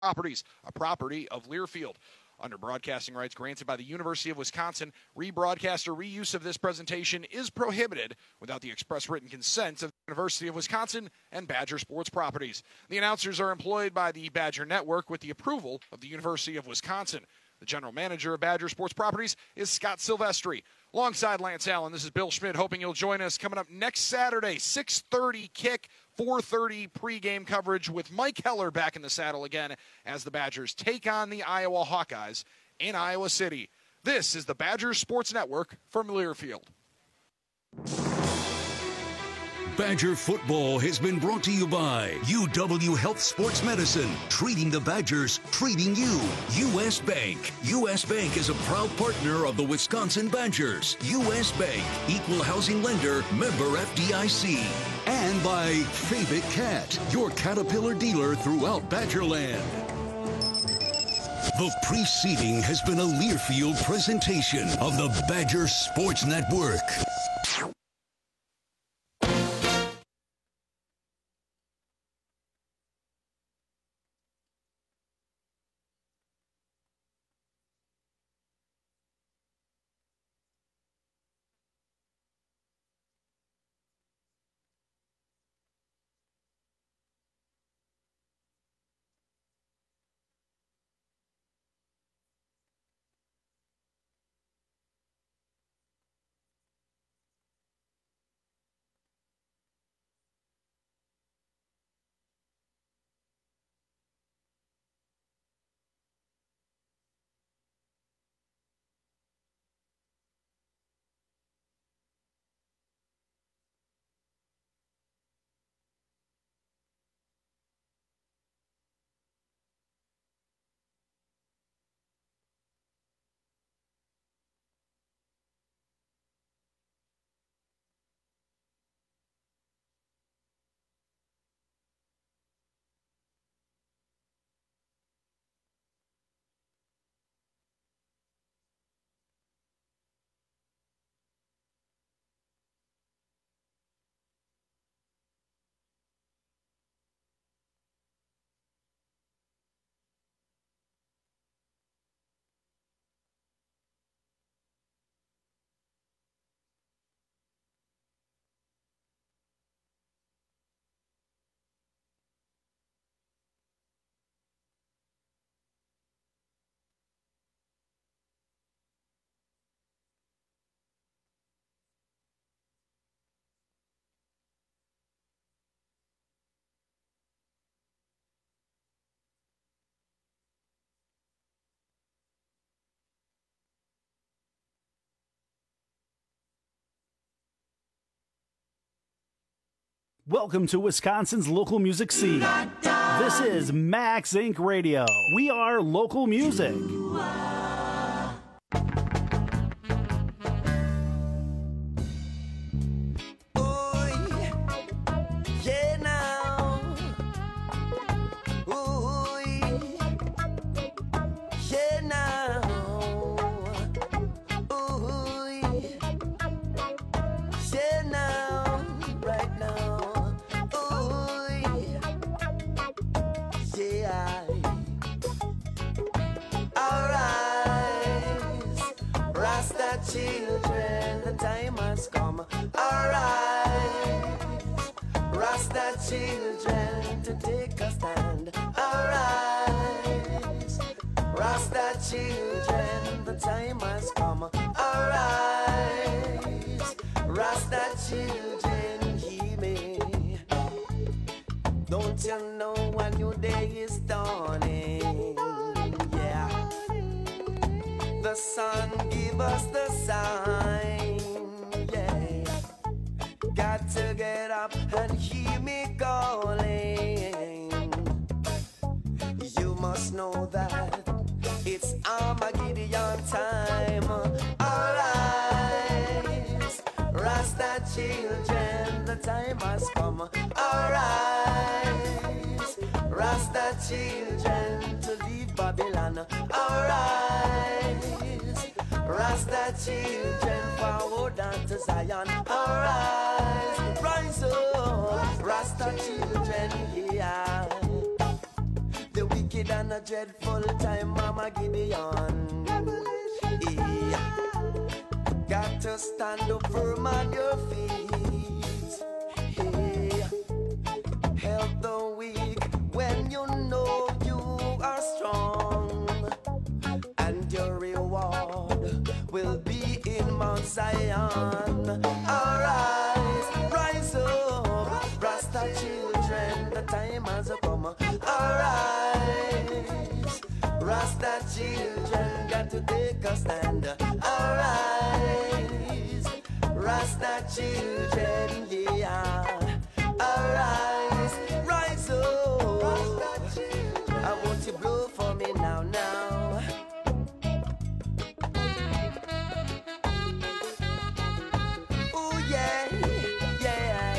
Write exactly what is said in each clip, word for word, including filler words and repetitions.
Properties, a property of Learfield. Under broadcasting rights granted by the University of Wisconsin, rebroadcast or reuse of this presentation is prohibited without the express written consent of the University of Wisconsin and Badger Sports Properties. The announcers are employed by the Badger Network with the approval of the University of Wisconsin. The general manager of Badger Sports Properties is Scott Silvestri. Alongside Lance Allen, this is Bill Schmidt, hoping you'll join us coming up next Saturday, six thirty kick, four thirty pregame coverage with Mike Heller back in the saddle again as the Badgers take on the Iowa Hawkeyes in Iowa City. This is the Badger Sports Network from Learfield. Badger football has been brought to you by U W Health Sports Medicine, treating the Badgers, treating you. U S. Bank. U S. Bank is a proud partner of the Wisconsin Badgers. U S. Bank, equal housing lender, member F D I C. And by Fabic Cat, your Caterpillar dealer throughout Badgerland. The preceding has been a Learfield presentation of the Badger Sports Network. Welcome to Wisconsin's local music scene. This is Max Incorporated. Radio. We are local music. Children, the time has come. Arise, Rasta children, to take a stand. Arise, Rasta children, the time has come. Arise, Rasta children, hear me. Don't you know a new day is dawning? Yeah. The sun give us the sign, yeah. Got to get up and hear me calling. You must know that it's Armageddon time. Arise, Rasta children, the time has come. Arise, Rasta children, to leave Babylon. Arise, Rasta children, forward unto Zion. Arise, rise up, Rasta children, yeah. The wicked wicked and a dreadful time, Mama Gideon. Yeah. Got to stand up firm on your feet. Hey. Help the weak when you know you are strong. And your reward will be in Mount Zion. Arise, rise up, Rasta children, the time has come. Arise, Rasta children, got to take a stand. Arise, Rasta children, yeah. Arise, rise up. I want you blow for me now, now. Oh yeah, yeah.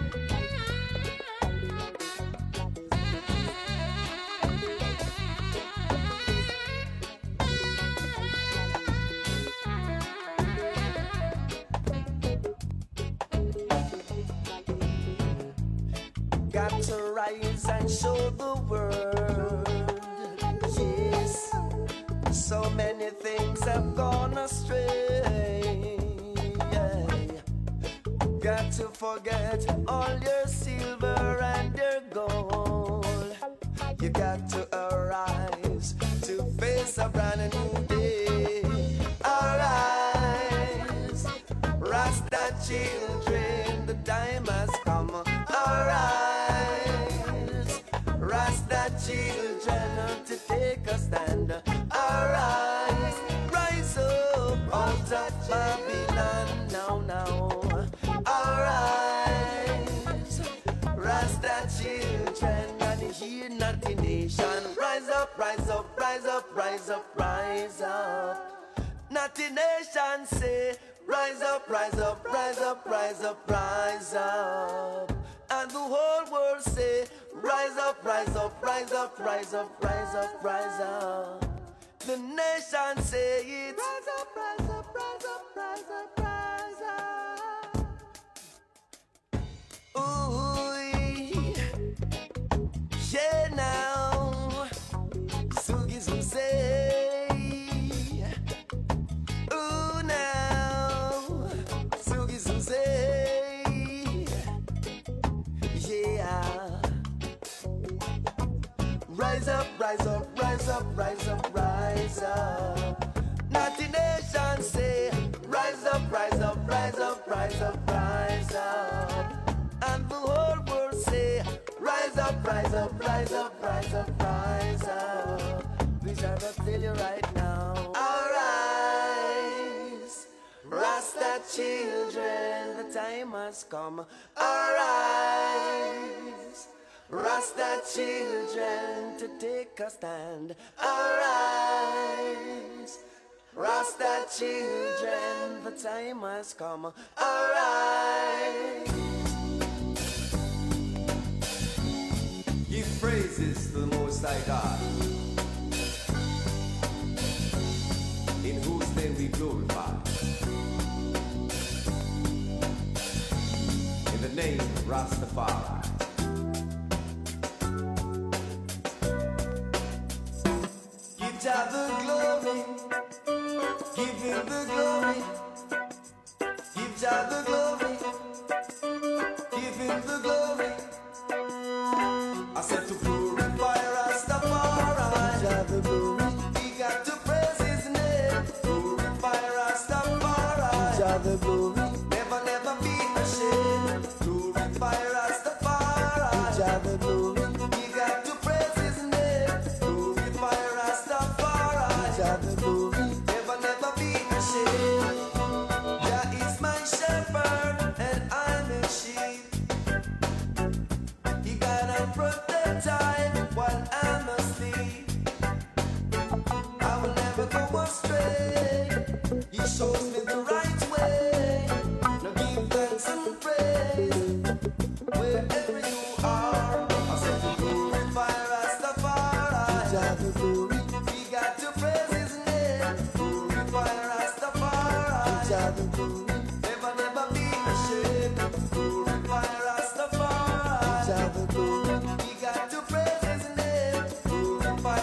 Got to rise and show the world. Yes, so many things have gone astray. Yeah. Got to forget all your silver and your gold. You got to arise to face a brand new day. Arise, Rasta children, the time has come. Arise, Rasta children, to take a stand. Arise, rise up out of Babylon now, now. Arise, Rasta children, and hear not the nation. Rise up, rise up, rise up, rise up, rise up. Not the nation say, rise up, rise up, rise up, rise up, rise up. And the whole world say, rise up, rise up, rise up, rise up, rise up, rise up. The nation say it, rise up, rise up, rise up, rise up, rise up. Ooh, yeah now, Sugi say, ooh now, Sugi say. Rise up, rise up, rise up, rise up, rise up. Not the nation say, rise up, rise up, rise up, rise up, rise up. And the whole world say, rise up, rise up, rise up, rise up, rise up. We shall not tell you right now. Arise, Rasta children, the time has come. Arise, Rasta children, to take a stand. Arise, Rasta children, the time has come. Arise. Give praises to the Most High God, in whose name we glorify. In the name of Rastafari. Jah the glory, give him the glory, give Jah the glory, give him the glory. I said to purify Rastafari, Jah the glory, we got to praise his name. Purify Rastafari, Jah the glory, never never be ashamed. Purify Rastafari, Jah the glory. Never, never be ashamed. Jah is my shepherd and I'm his sheep. He guide and protect I while I'm asleep. I will never go astray. He shows me the right way. Now give thanks and praise wherever you are. I said to glorify Rastafari. Jah the glory. We got to praise his name. Glorify Rastafari. Jah the glory. Never, never be ashamed. Glorify Rastafari. Jah the glory. We got to praise his name. Glorify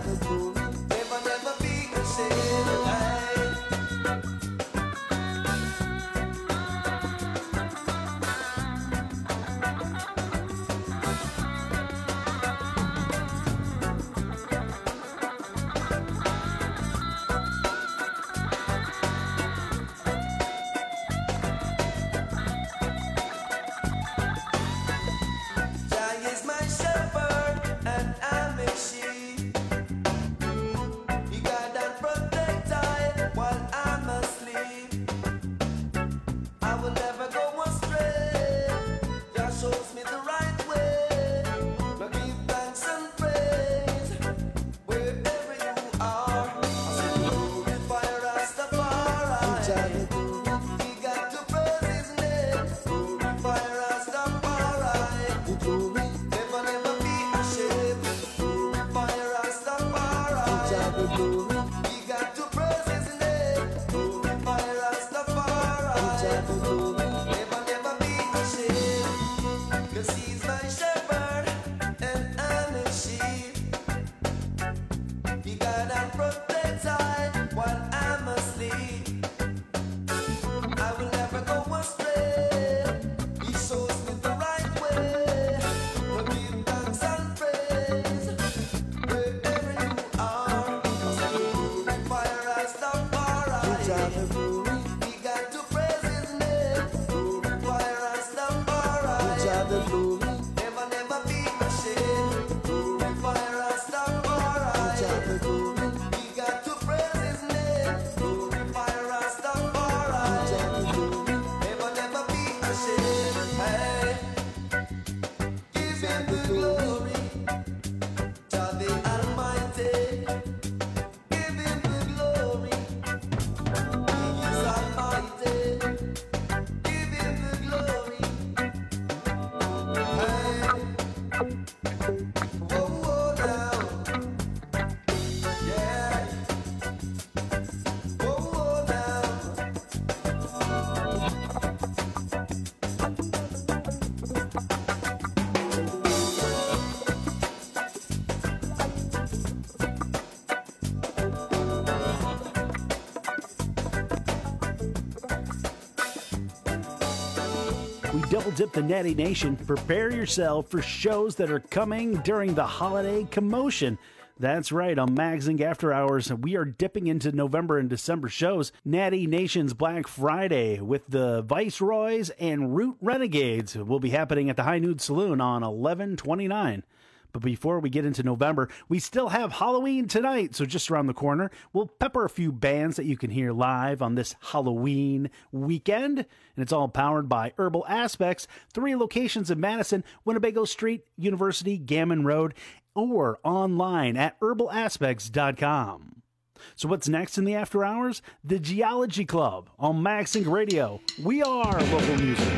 Double dip the Natty Nation. Prepare yourself for shows that are coming during the holiday commotion. That's right, on Magazine After Hours, we are dipping into November and December shows. Natty Nation's Black Friday with the Viceroys and Root Renegades will be happening at the High Nude Saloon on eleven twenty-nine. But before we get into November, we still have Halloween tonight, so just around the corner, we'll pepper a few bands that you can hear live on this Halloween weekend. And it's all powered by Herbal Aspects, three locations in Madison, Winnebago Street, University, Gammon Road, or online at herbal aspects dot com. So what's next in the After Hours? The Geology Club on MagSync Radio. We are local music.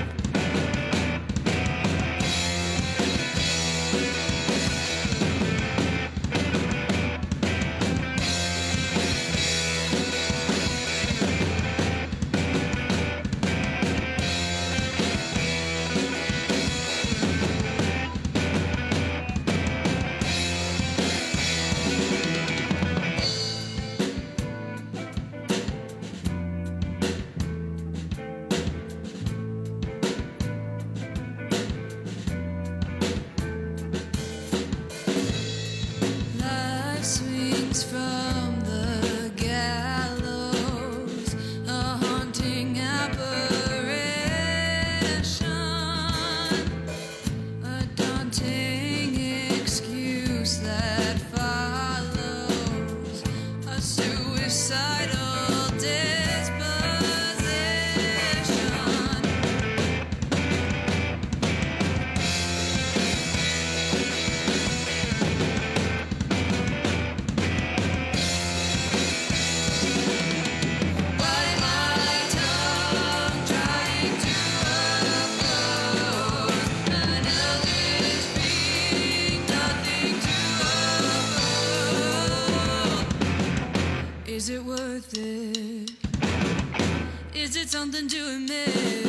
Is it worth it? Is it something to admit?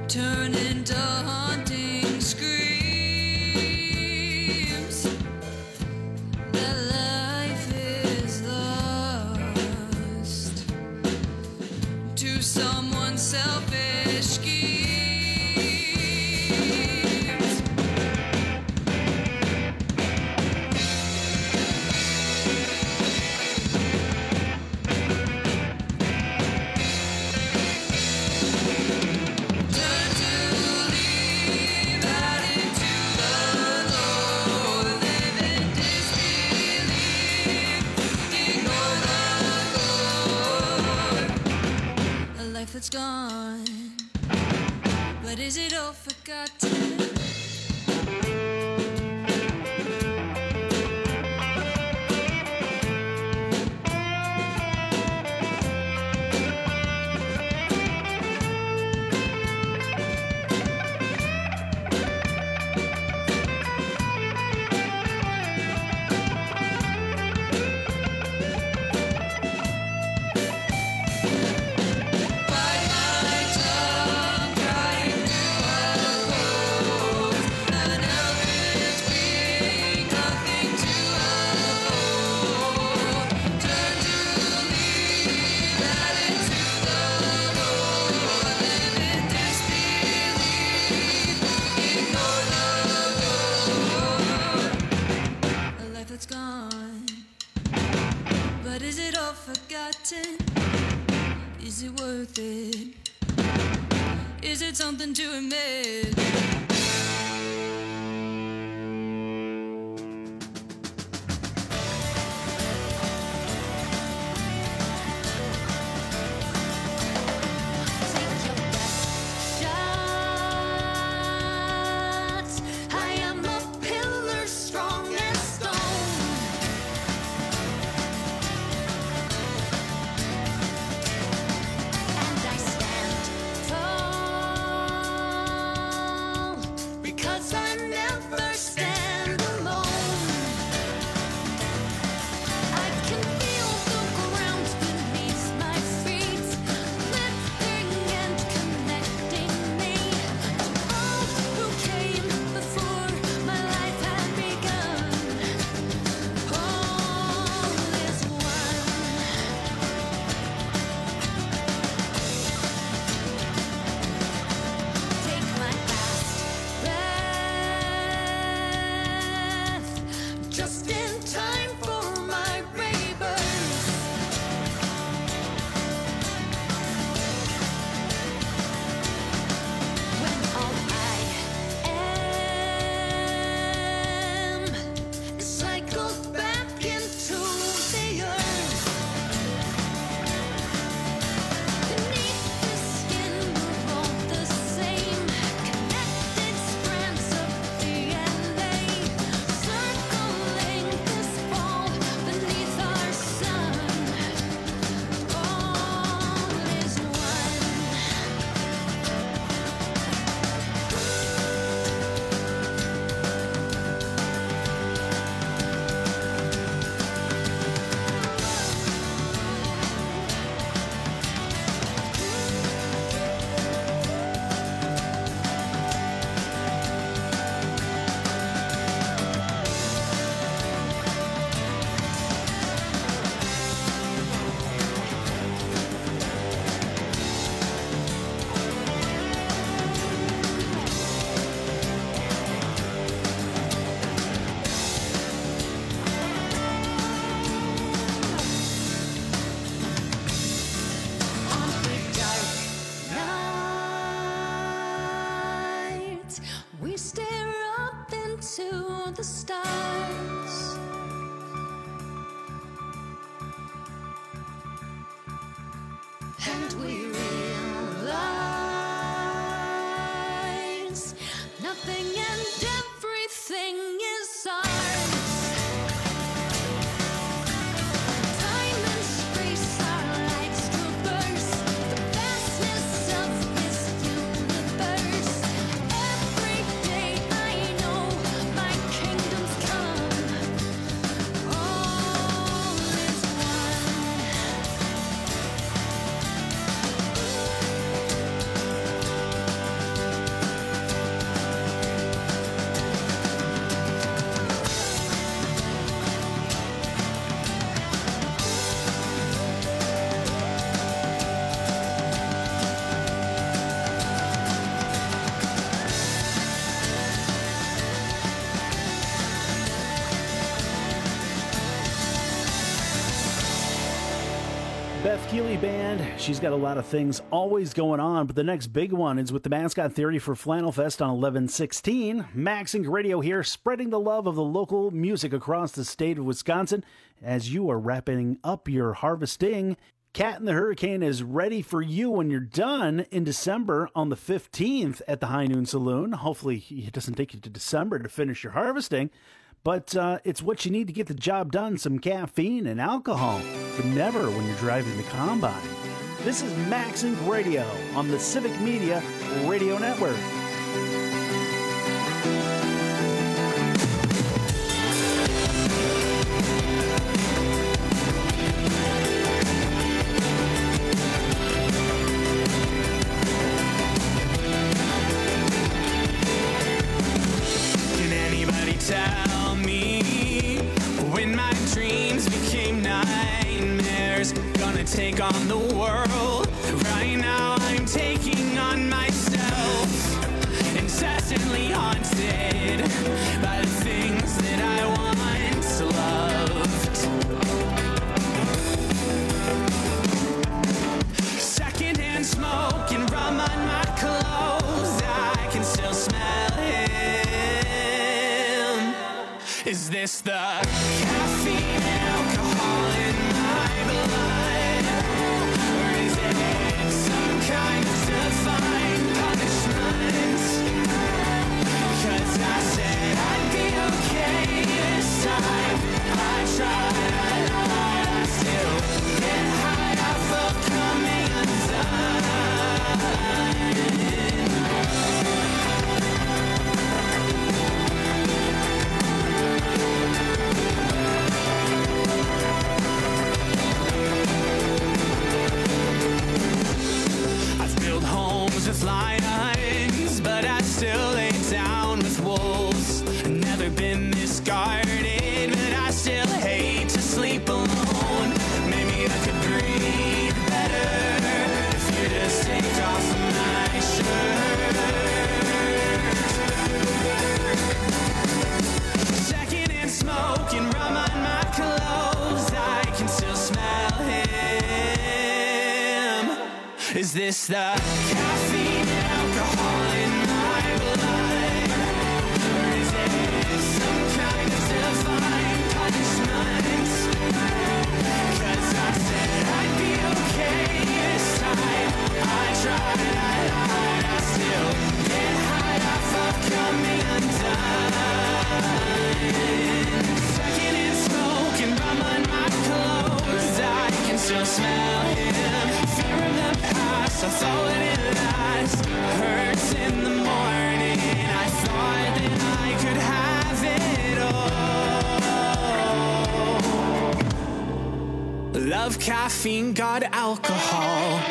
turn into haunting screams that life is lost to someone selfish schemes. Turn to leave out into the Lord, live in disbelief, ignore the Lord. A life that's gone, but is it all forgotten? Bite my tongue, crying through a close. An elephant's wing, nothing to uphold. Turn to leave that into the Lord, live in disbelief, ignore the Lord. A life that's gone, but is it all forgotten? Is it worth it? Is it something to admit? Take your best shots. I am a pillar strong as stone. And I stand tall because I never stand alone. I can feel the ground beneath my feet, lifting and connecting me to all who came before my life had begun. All is one. Take my last breath, just in time for my rebirth. When all I am is cycled back into the earth. Beneath the skin we're all the same, connected strands of D N A, circling this ball beneath our sun. All is one. On the dark night, we stare up into the stars. And we realize nothing and everything is ours. Time and space, our lives traverse the vastness of this universe. Every day I know my kingdom's come. All is one. Beth Keeley Band, she's got a lot of things always going on, but the next big one is with the Mascot Theory for Flannel Fest on eleven sixteen. Maxing Radio here, spreading the love of the local music across the state of Wisconsin as you are wrapping up your harvesting. Cat and the Hurricane is ready for you when you're done in December on the fifteenth at the High Noon Saloon. Hopefully it doesn't take you to December to finish your harvesting. But uh, it's what you need to get the job done, some caffeine and alcohol, but never when you're driving the combine. This is Maxing Radio on the Civic Media Radio Network. Can anybody tell me when my dreams became nightmares? Gonna take on the world. Right now I'm taking on myself. Incessantly haunted by the things that I once loved. Secondhand smoke and rum on my clothes. I can still smell him. Is this the caffeine and alcohol in my blood? Or is it some kind of divine punishment? 'Cause I said I'd be okay this time. I tried, I lied, I still get high off of coming I've built homes with lions, but I still lay down with wolves. Never been this guarded, but I still hate to sleep alone. Maybe I could breathe better if you just take off my shirt. Secondhand smoke and rum on my clothes. I can still smell him. Is this the caffeine and alcohol in my blood? Or is it some kind of divine punishment? 'Cause I said I'd be okay this time. I tried, I lied, I still get high off of coming undone. Secondhand smoke and rum on my clothes. I can still smell him. Fear of the past, I thought it last. Hurts in the morning. I thought that I could have it all. Love caffeine, God alcohol.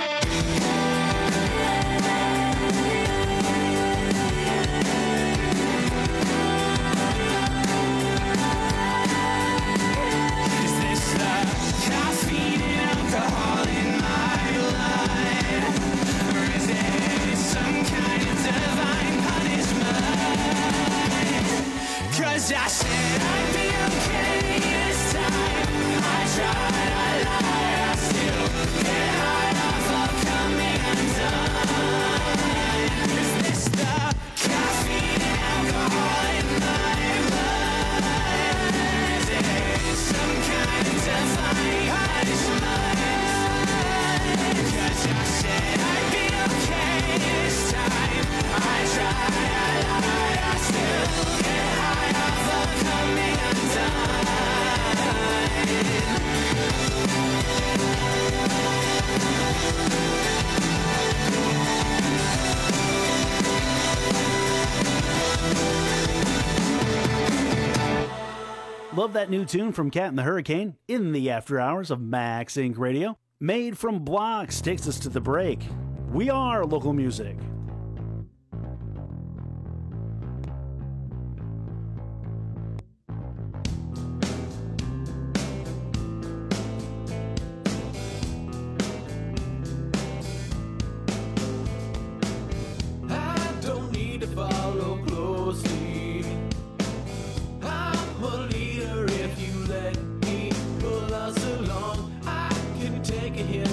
Is this the caffeine and alcohol in my blood? Or is it some kind of divine punishment? 'Cause I said I'd be okay this time. I tried, I lied, I still get high off of coming undone. Is this the caffeine and alcohol in my blood? Is it some kind of divine punishment? 'Cause I said I'd be okay this time. I tried, I lied, I still get high off of coming undone. Love that new tune from Cat and the Hurricane in the after hours of Max Inc Radio. Made from Blocks takes us to the break. We are local music. I don't need to follow closely. I'm a leader if you let me pull us along. I can take a hit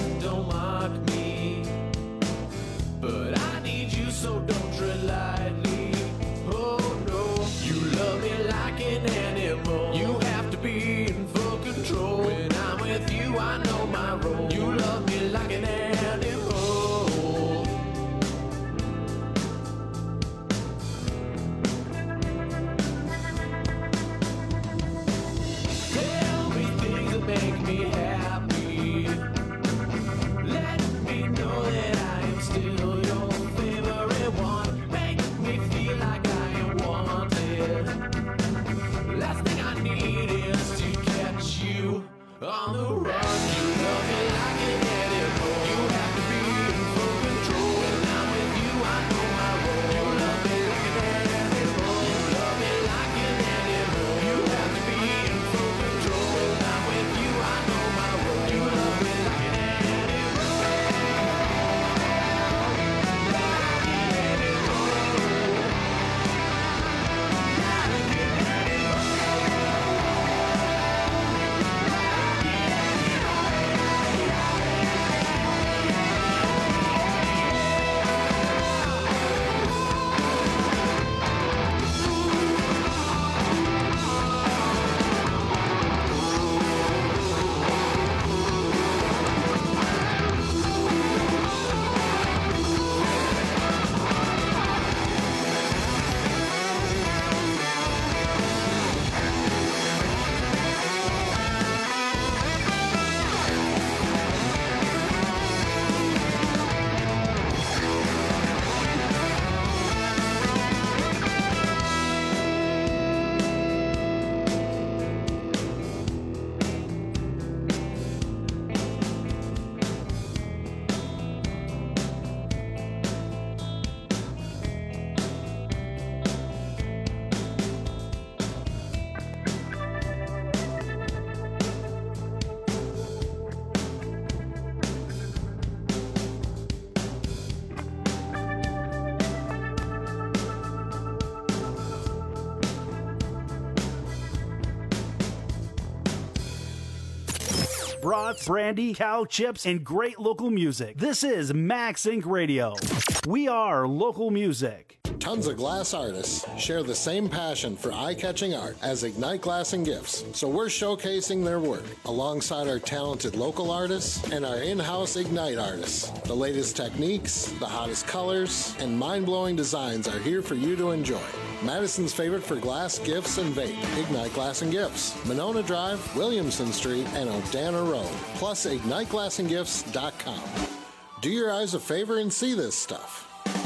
brats, brandy, cow chips, and great local music. This is Max Incorporated. Radio. We are local music. Tons of glass artists share the same passion for eye-catching art as Ignite Glass and Gifts, so we're showcasing their work alongside our talented local artists and our in-house Ignite artists. The latest techniques, the hottest colors, and mind-blowing designs are here for you to enjoy. Madison's favorite for glass, gifts, and vape, Ignite Glass and Gifts, Monona Drive, Williamson Street, and O'Dana Road, plus ignite glass and gifts dot com. Do your eyes a favor and see this stuff.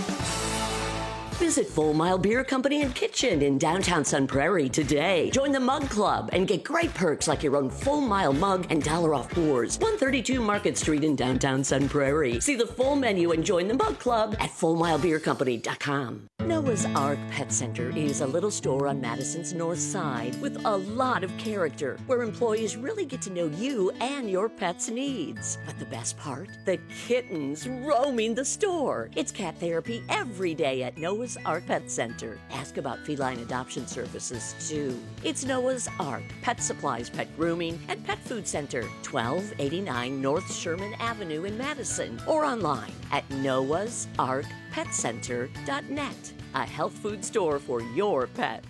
Visit Full Mile Beer Company and Kitchen in downtown Sun Prairie today. Join the Mug Club and get great perks like your own Full Mile mug and dollar off pours. one thirty-two Market Street in downtown Sun Prairie. See the full menu and join the Mug Club at full mile beer company dot com. Noah's Ark Pet Center is a little store on Madison's north side with a lot of character where employees really get to know you and your pet's needs. But the best part? The kittens roaming the store. It's cat therapy every day at Noah's Ark Pet Center. Ask about feline adoption services too. It's Noah's Ark Pet Supplies, Pet Grooming, and Pet Food Center, twelve eighty-nine North Sherman Avenue in Madison, or online at noahs ark pet center dot net. A health food store for your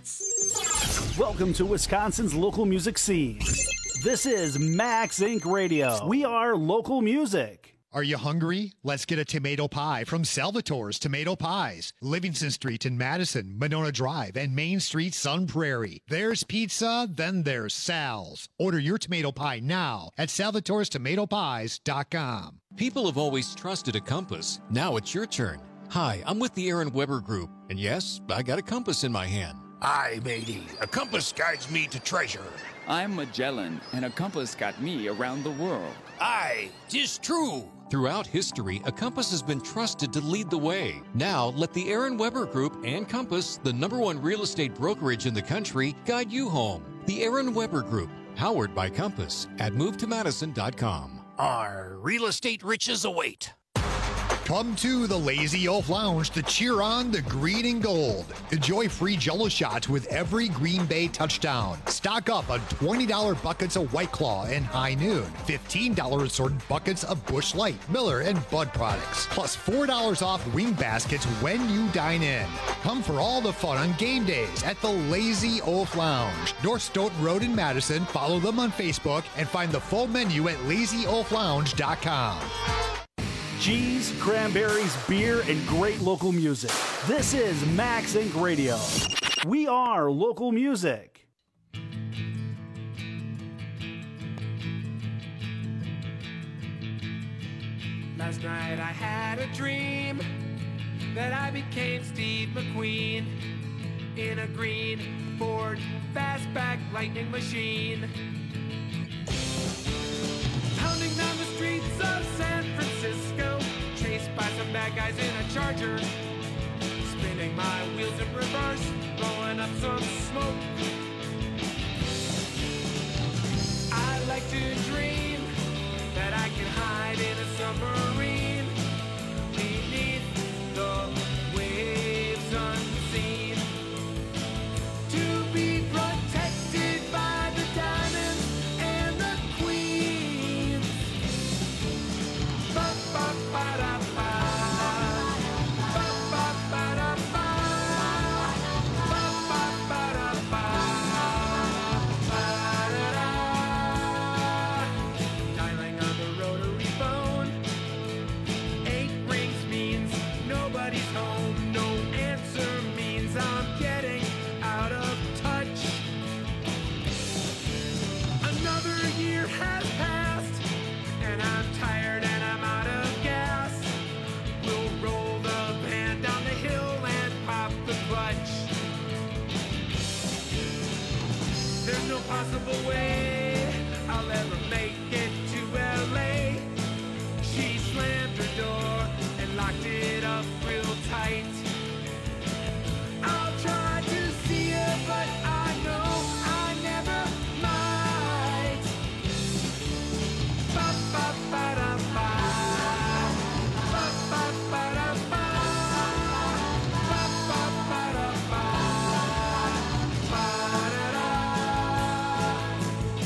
pets. Welcome to Wisconsin's local music scene. This is Max Incorporated. Radio. We are local music. Are you hungry? Let's get a tomato pie from Salvatore's Tomato Pies. Livingston Street in Madison, Monona Drive, and Main Street, Sun Prairie. There's pizza, then there's Sal's. Order your tomato pie now at salvatores tomato pies dot com. People have always trusted a compass. Now it's your turn. Hi, I'm with the Aaron Weber Group, and yes, I got a compass in my hand. Aye, matey. A compass guides me to treasure. I'm Magellan, and a compass got me around the world. Aye, 'tis true. Throughout history, a compass has been trusted to lead the way. Now, let the Aaron Weber Group and Compass, the number one real estate brokerage in the country, guide you home. The Aaron Weber Group, powered by Compass, at move to madison dot com. Our real estate riches await. Come to the Lazy Oaf Lounge to cheer on the green and gold. Enjoy free Jell-O shots with every Green Bay touchdown. Stock up on twenty dollars buckets of White Claw and High Noon. fifteen dollars assorted buckets of Busch Light, Miller, and Bud products. Plus four dollars off wing baskets when you dine in. Come for all the fun on game days at the Lazy Oaf Lounge. North Stoughton Road in Madison. Follow them on Facebook and find the full menu at lazy oaf lounge dot com. Cheese, cranberries, beer, and great local music. This is Max Incorporated. Radio. We are local music. Last night I had a dream that I became Steve McQueen in a green Ford fastback lightning machine, pounding down the streets of San Francisco, chased by some bad guys in a Charger, spinning my wheels in reverse, blowing up some smoke. I like to dream that I can hide in a submarine beneath the waves unseen, to be protected by the diamonds and the queens. Ba ba ba da ba. Ba ba ba da ba. Ba ba ba da ba. Ba da da. Dialing on the rotary phone. Eight rings means nobody's home. No answer means I'm getting out of touch. Another year has passed, and I'm tired and I'm out of gas. We'll roll the band down the hill and pop the clutch. There's no possible way I'll ever make it to L A. She slammed her door and locked it up real tight. I'll try to see her, but I know I never might. Ba ba ba da ba. Ba ba ba da ba. Ba ba ba da ba. Ba da da.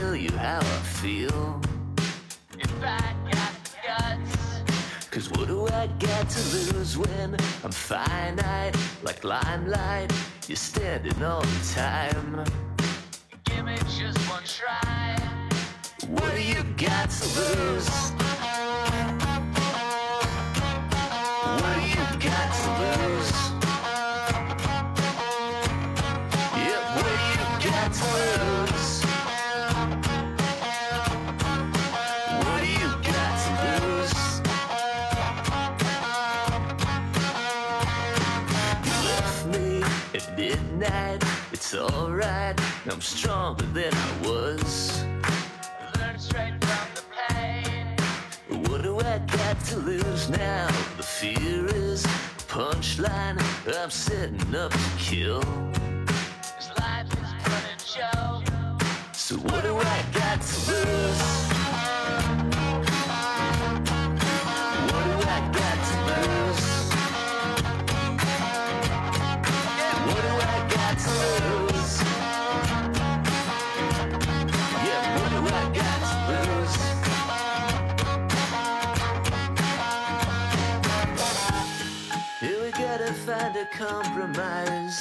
tell you how I feel. If I got guts. Cause what do I got to lose when I'm finite? Like limelight, you're standing all the time. Give me just one try. What do you got to lose? What do you got to lose? Yeah, what do you got to lose? What do you got to lose? You left me at midnight. It's alright, I'm stronger than I was. Learn straight from the pain. What do I got to lose now? The fear is a punchline. I'm setting up to kill. This life is fun and show. So what do I got to lose? What do I got to lose? What do I got to lose? Yeah, what do I got to lose? Here we gotta find a compromise.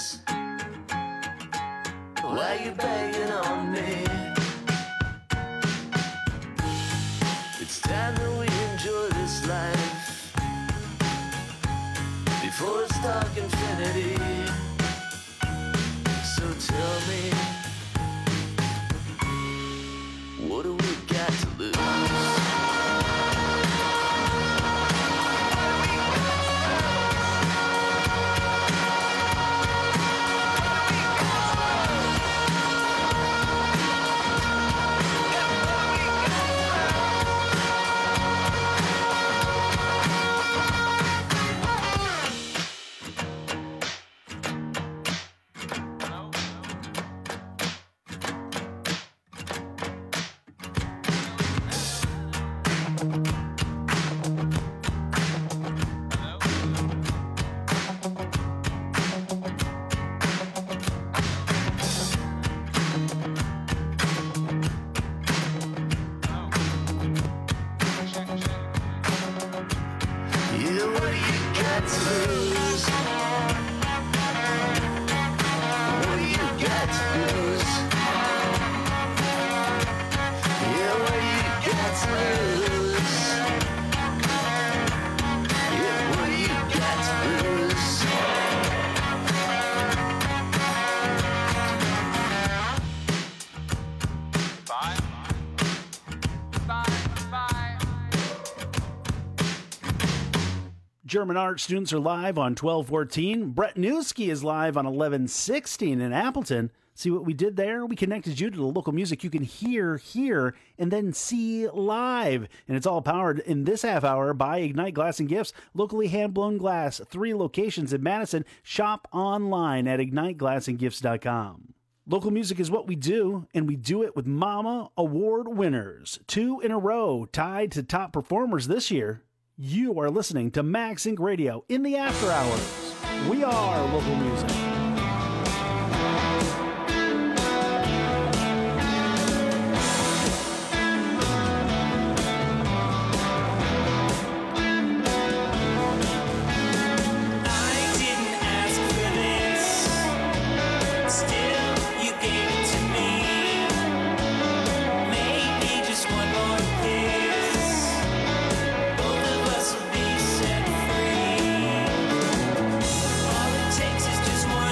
Why you begging on me? It's time that we enjoy this life before it's dark infinity. So tell me, what do we got to lose? German art students are live on twelve fourteen. Brett Newski is live on eleven sixteen in Appleton. See what we did there? We connected you to the local music you can hear here and then see live. And it's all powered in this half hour by Ignite Glass and Gifts, locally hand-blown glass, three locations in Madison. Shop online at ignite glass and gifts dot com. Local music is what we do, and we do it with Mama Award winners. Two in a row, tied to top performers this year. You are listening to MagSync Radio in the after hours. We are local music. All it takes is just one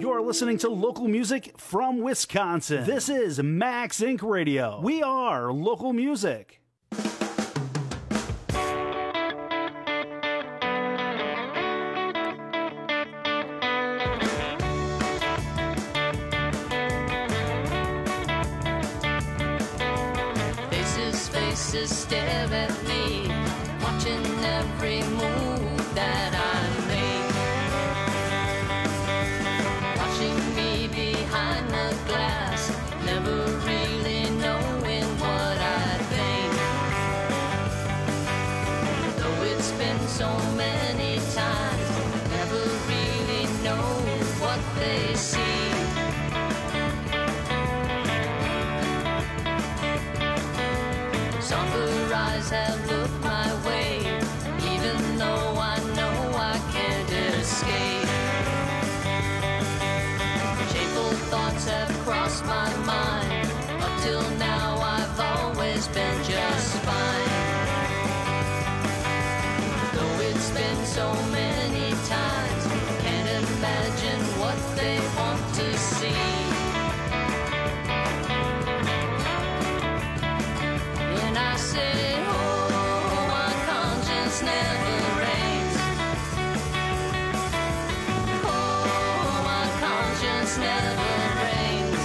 You're listening to local music from Wisconsin. This is Max Incorporated. Radio. We are local music. Faces, faces stare at me, watching every move that I make. Watching me behind the glass, never really knowing what I think. Though it's been so many times, never really know what they see. Somber eyes have looked my way, even though I know I can't escape. Shameful thoughts have crossed my mind. Up till now I've always been just fine. Though it's been so many times, can't imagine what they want to see. And I say, oh, my conscience never reigns. Oh, my conscience never reigns.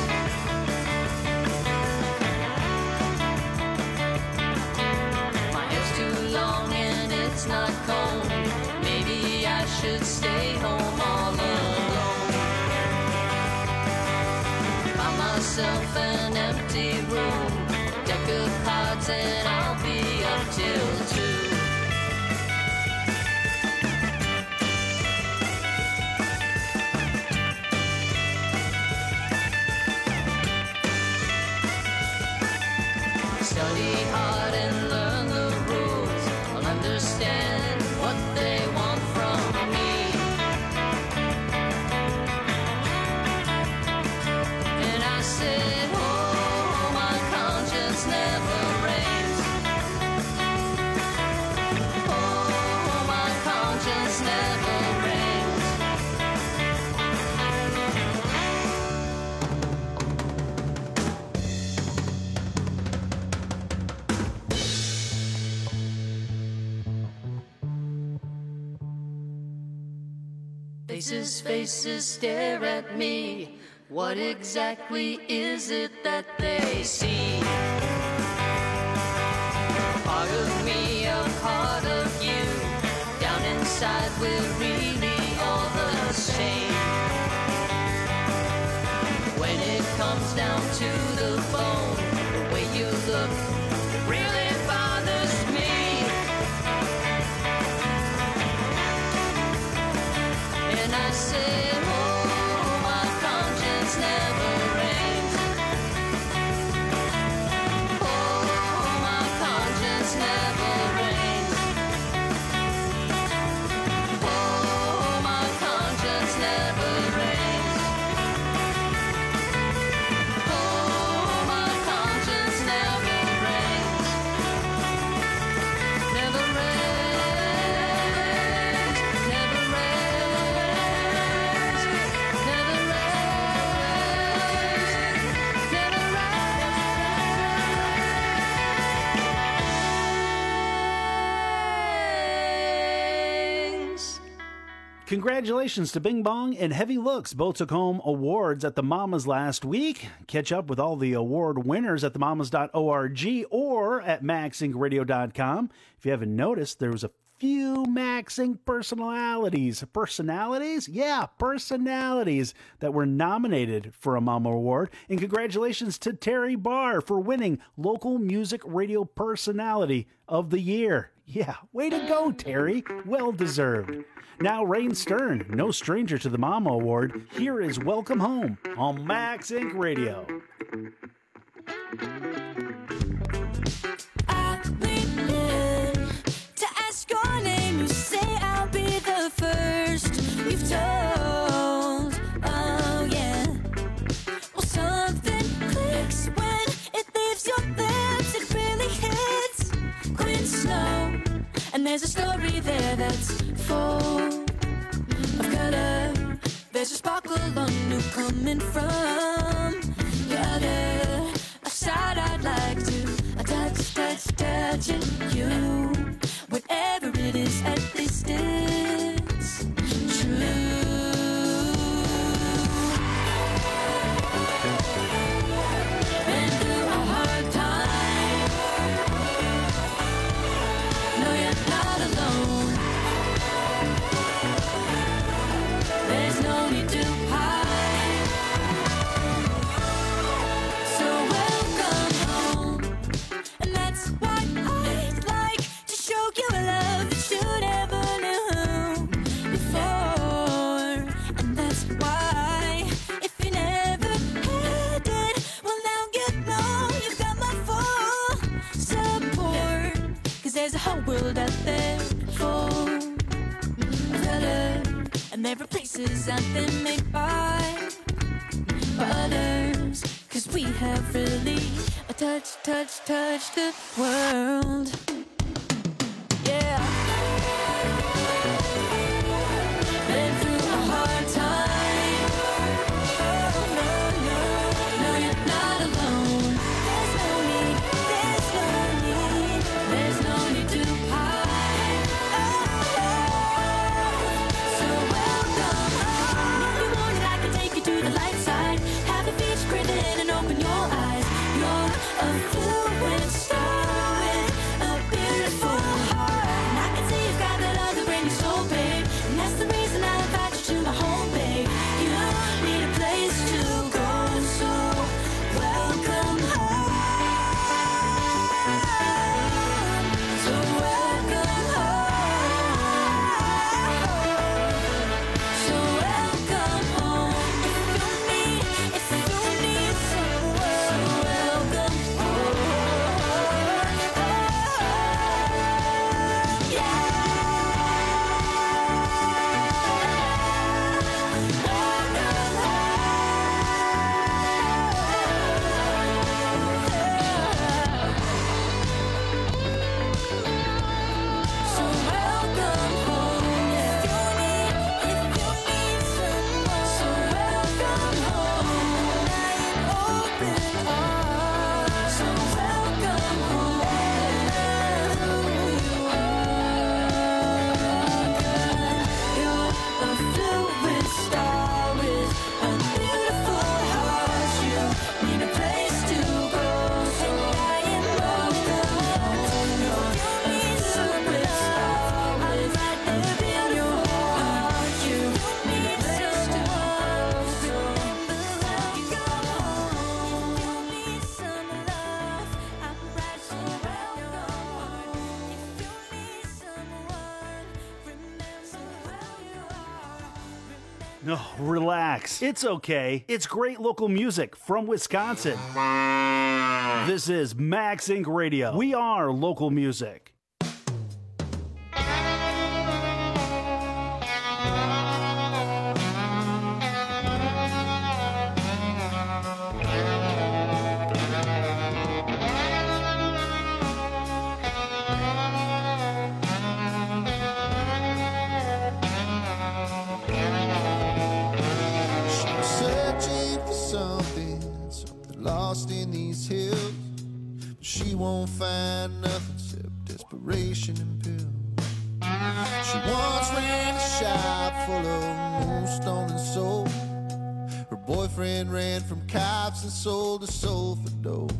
My hair's too long and it's not combed. Maybe I should stay home all alone. Find myself an empty room, deck of cards and I'll be up till two. Study hard and learn the rules. I'll understand what they want from me. And I said, oh, my conscience never reigns. Oh, my conscience never reigns. Faces, faces stare at me. What exactly is it that they see? Part of me, a part of you. Down inside we're really all the same. When it comes down to the bone, the way you look really bothers me. And I said, oh, my conscience never reigns. Oh, my conscience never reigns. Oh, my conscience never reigns. Oh, my conscience never reigns. Never reigns. Never reigns. Never reigns. Congratulations to Bing Bong and Heavy Looks. Both took home awards at the Mamas last week. Catch up with all the award winners at the mamas dot org or at max inc radio dot com. If you haven't noticed, there was a few Max Inc personalities. Personalities? Yeah, personalities that were nominated for a Mama Award. And congratulations to Terry Barr for winning Local Music Radio Personality of the Year. Yeah, way to go, Terry. Well deserved. Now, Rain Stern, no stranger to the Mama Award, here is Welcome Home on Max Inc Radio. To ask your name, you say I'll be the first you've told. Oh yeah. Well, something clicks when it leaves your lips. It really hits quite slow. And there's a story there that's full of color. There's a sparkle on new coming from the other side. I'd like to touch, touch, touching you. Whatever it is at this distance, true. Been through a hard time. No, you're not alone. There's no need to hide. So welcome home. And that's why I'd like to show you a love that you never knew before. And that's why, if you never had it, well now you know you've got my full support. Cause there's a whole world out there full of color. And there are places out there made by, by others. Cause we have really a touch, touch, touch the world. Yeah. Been through a hard time. Oh, no, no, no, you're not alone. There's no need, there's no need, there's no need to hide. Oh, so welcome home. If you want it, I can take you to the light side. Have a beach, breathe in and open your eyes. You're a fluid star with a beautiful heart. And I can see you've got that other brand new soul, babe. And that's the reason I invite you to my home, babe. You need a place to go, so welcome home. So welcome home. So welcome home. If you need, if you need someone, so welcome home. So welcome home. If you need, if you need someone, so welcome home. Open arms. So welcome home. You're a fluid star with a beautiful heart. You need a place to go, so I am welcome home. You're a fluid star with a beautiful heart. You need a place to go, so welcome home. You need some love. I'm right, so welcome home. If you need someone, remember where you are. No, relax. It's okay. It's great local music from Wisconsin. This is Max Incorporated. Radio. We are local music. Searching for something, something lost in these hills. But she won't find nothing except desperation and pills. She once ran a shop full of moonstone and soul. Her boyfriend ran from cops and sold her soul for dope.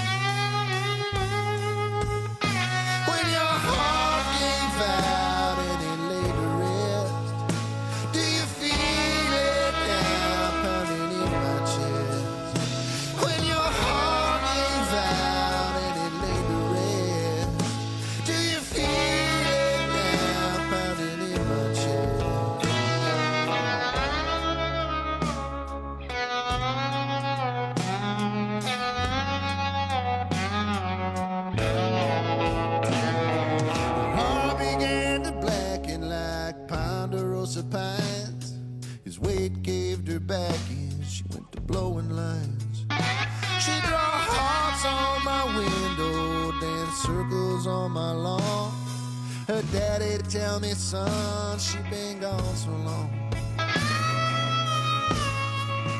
When your heart gave out and it laid to rest, do you feel it now pounding in my chest? When your heart gave out and it laid to rest, do you feel it now pounding in my chest? Her heart began to blacken like ponderosa pines. His weight gave her back and she went to blowing lines. She draw hearts on my window, dance circles on my lawn. Her daddy tell me, son, she been gone so long.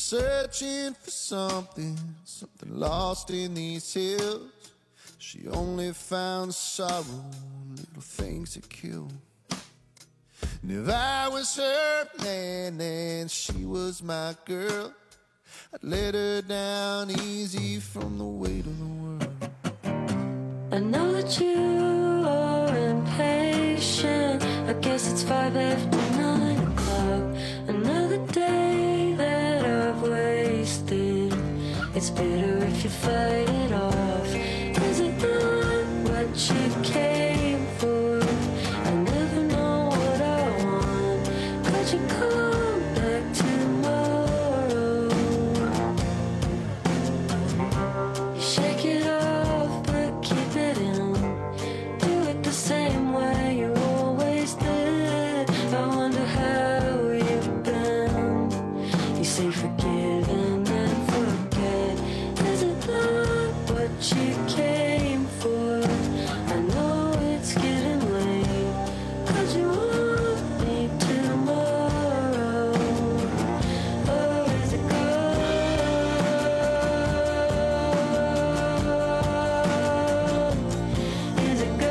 searching for something, something lost in these hills. She only found sorrow, little things that kill. And if I was her man and she was my girl, I'd let her down easy from the weight of the world. I know that you are impatient. I guess it's five after nine o'clock. Another day that I've wasted. It's better if you fight it off. Is it not what you came for? I never know what I want. Could you come back tomorrow? You shake it off, but keep it in. Do it the same way you always did. I wonder how you've been. You say forgive and then forget. Is it not what you came for? I know it's getting late. Could you want me tomorrow? Or is it gone? Is it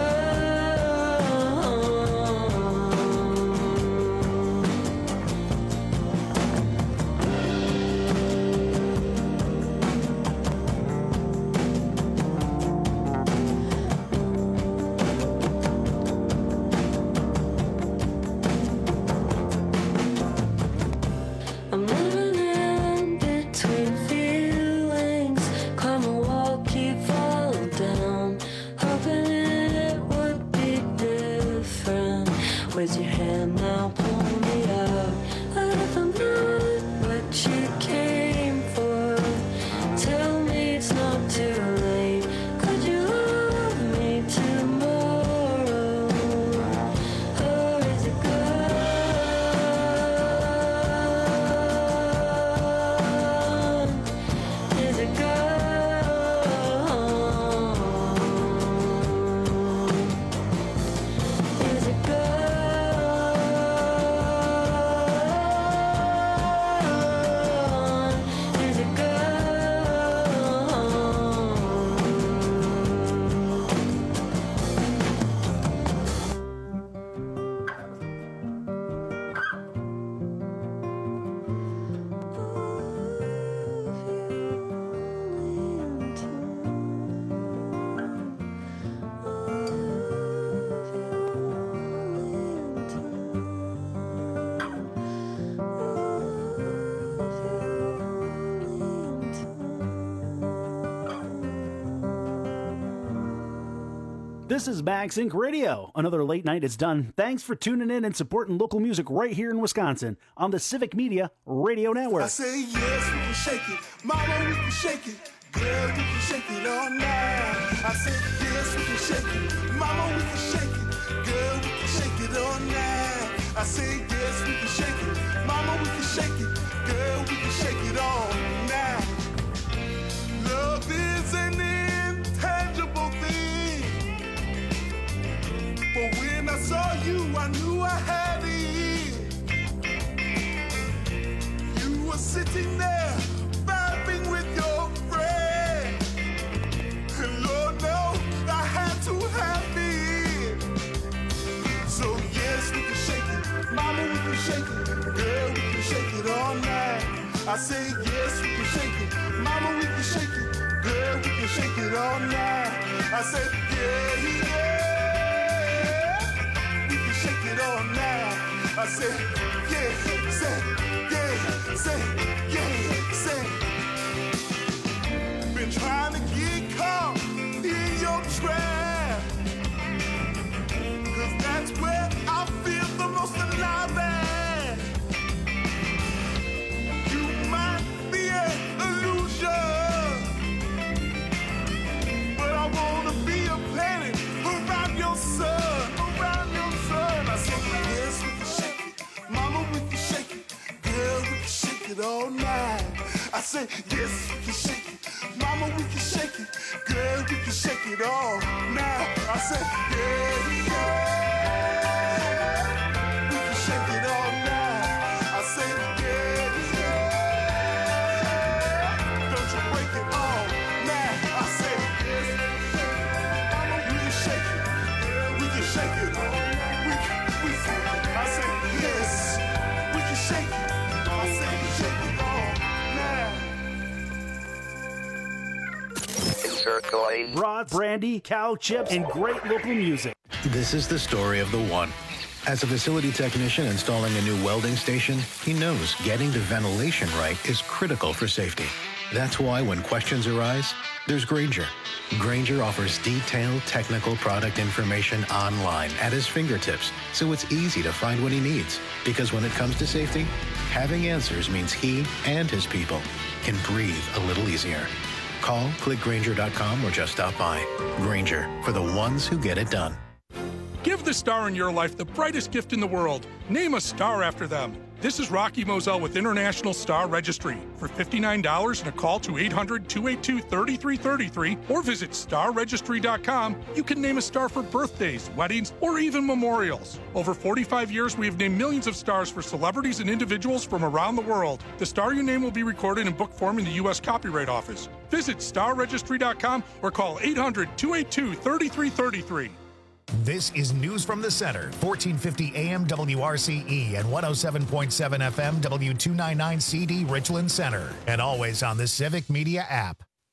I'm living in between feelings. Climb a wall, keep falling down. Hoping it would be different. Where's your hand now? Pull me out. What if I'm not what you came for? Tell me it's not too late. Could you love me tomorrow? Or is it gone? Is it gone? Is it gone? Is it This is Max Inc Radio. Another late night is done. Thanks for tuning in and supporting local music right here in Wisconsin on the Civic Media Radio Network. I say yes, we can shake it. Mama, we can shake it. Girl, we can shake it all night. I say yes, we can shake it. Mama, we can shake it. Girl, we can shake it all night. I say yes, we can shake it. Mama, we can shake it. Girl, we can shake it all night. Love is an intangible thing. But when I saw you, I knew I had it. You were sitting there, vibing with your friend. And Lord knows I had to have it. So yes, we can shake it. Mama, we can shake it. Girl, we can shake it all night. I say yes, we can shake it. Mama, we can shake it. Girl, we can shake it all night. I said yeah, yeah. Shake it all now. I said, yeah, say, yeah, say, yeah, say. Been trying to get caught in your trap. Cause that's where I feel the most alive at. You might be an illusion, but I wanna be a planet around your sun, around your sun. I said, yes, we can shake it. Mama, we can shake it. Girl, we can shake it all night. I said, yes, we can shake it. Mama, we can shake it. Girl, we can shake it all night. I said, yeah, yeah. We can shake it all night. I said, yeah, yeah. Lane. Brats, brandy, cow chips, and great local music. This is the story of the one. As a facility technician installing a new welding station, he knows getting the ventilation right is critical for safety. That's why when questions arise, there's Grainger. Grainger offers detailed technical product information online at his fingertips, so it's easy to find what he needs. Because when it comes to safety, having answers means he and his people can breathe a little easier. Call, click Grainger dot com, or just stop by. Grainger, for the ones who get it done. Give the star in your life the brightest gift in the world. Name a star after them. This is Rocky Moselle with International Star Registry. For fifty-nine dollars and a call to eight hundred, two eight two, three three three three or visit star registry dot com, you can name a star for birthdays, weddings, or even memorials. Over forty-five years, we have named millions of stars for celebrities and individuals from around the world. The star you name will be recorded in book form in the U S Copyright Office. Visit star registry dot com or call eight hundred, two eight two, three three three three. This is News from the Center, fourteen fifty A M W R C E and one oh seven point seven F M W two ninety-nine C D Richland Center, and always on the Civic Media app.